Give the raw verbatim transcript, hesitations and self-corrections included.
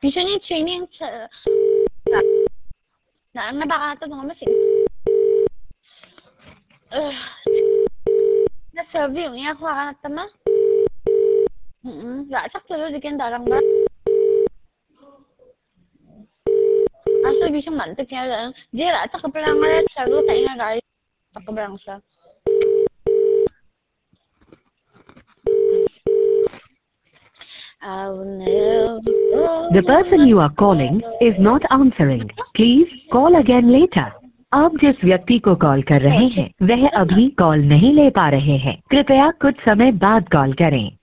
Gusto niya yung training sa... Na ang nabakata mga masig. Uh, na-survey yung iya ko kakanat tama? Mm-mm. Rasak tuloy, di kayang darang ba? Aso, di siyang mantik niya lang. Di, rasak ka pala nga rin. Sabi ko, tayo nga rin. Pagkabarang siya. The person you are calling is not answering. Please call again later. आप जिस व्यक्ति को call कर रहे हैं वह अभी call नहीं ले पा रहे हैं। कृपया कुछ समय बाद कॉल करें।